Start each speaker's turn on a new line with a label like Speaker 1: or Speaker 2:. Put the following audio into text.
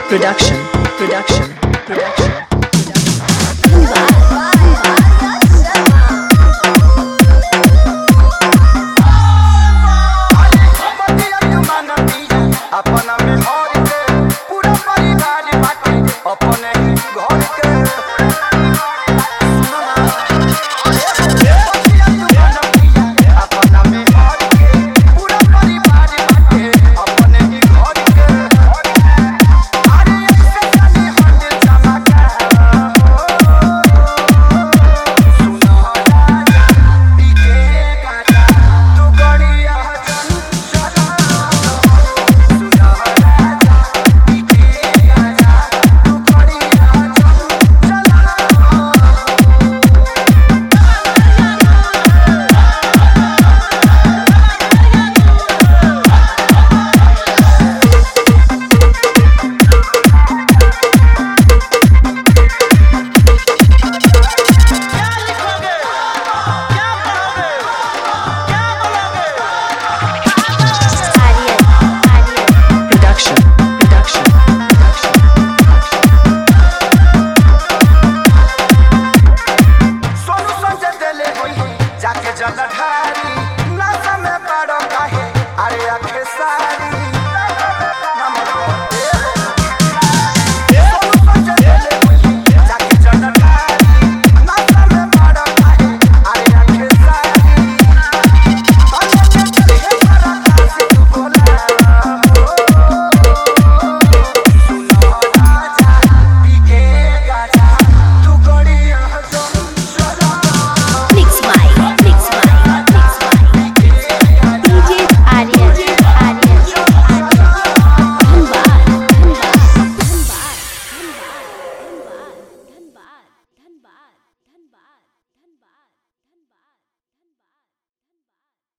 Speaker 1: Production.
Speaker 2: अपना में और के पूरा परिवार बाटे अपने ही घर के अपना में और के पूरा परिवार बाटे अपने ही घर के अरे ऐसे जाने हट चला का सुना राजा पीके गाता तू गड़िया जाके जलधारी नशा में पड़ो काहे अरे आखे सारी